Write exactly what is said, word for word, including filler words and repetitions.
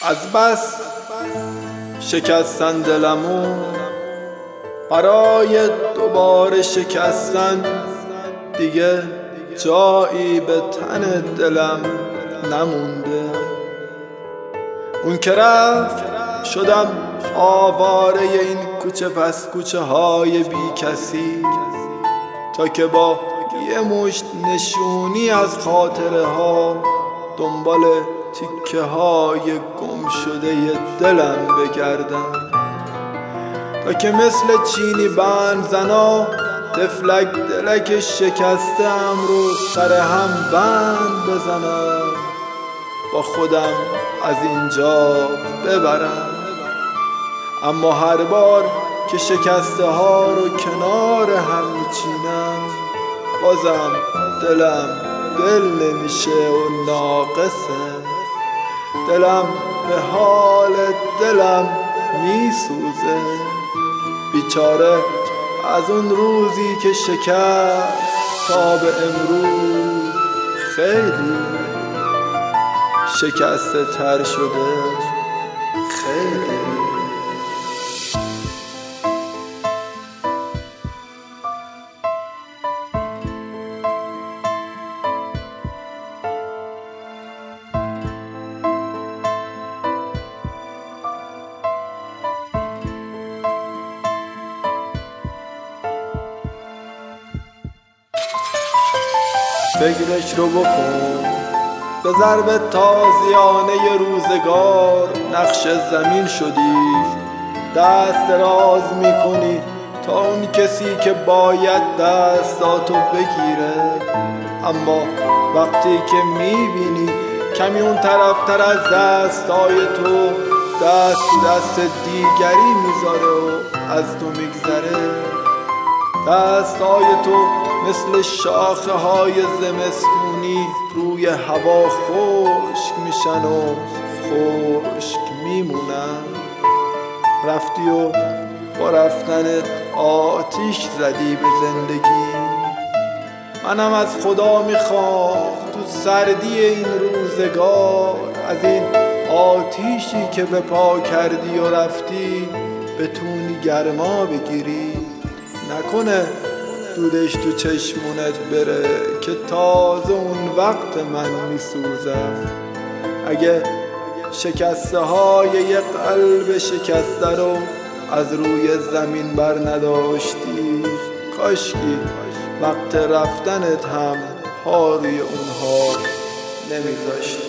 از بس شکستن دلمو برای دوباره شکستن دیگه جایی به تن دلم نمونده. اون که رفت شدم آواره این کوچه پس کوچه های بی کسی، تا که با یه مشت نشونی از خاطره ها دنبال تیکه های گم شده دلم بگردم، تا که مثل چینی بند زنا تفلک دلک شکستم رو سر هم بند بزنم، با خودم از اینجا ببرم. اما هر بار که شکسته ها رو کنار هم میچینم بازم دلم دل نمیشه و ناقصه. دلم به حال دلم میسوزه، بیچاره از اون روزی که شکست تا به امروز خیلی شکسته تر شده. خیلی فکرش رو بکن، به ضرب تازیانه روزگار نقش زمین شدی، دست دراز میکنی تا اون کسی که باید دستاتو بگیره، اما وقتی که میبینی کمی اون طرفتر از دستای تو دست دست دیگری میذاره و از تو میگذره، دستای تو مثل شاخه های زمستونی روی هوا خشک میشن و خشک میمونن. رفتی و با رفتنت آتیش زدی به زندگی. منم از خدا میخوام تو سردی این روزگار از این آتیشی که به پا کردی و رفتی بتونی گرما بگیری، نکنه دودش تو چشمونت بره که تازه اون وقت من میسوزم. اگه شکسته های یه قلب شکسته رو از روی زمین بر نداشتی، کاشکی وقت رفتنت هم پا روی اونها نمیذاشتی.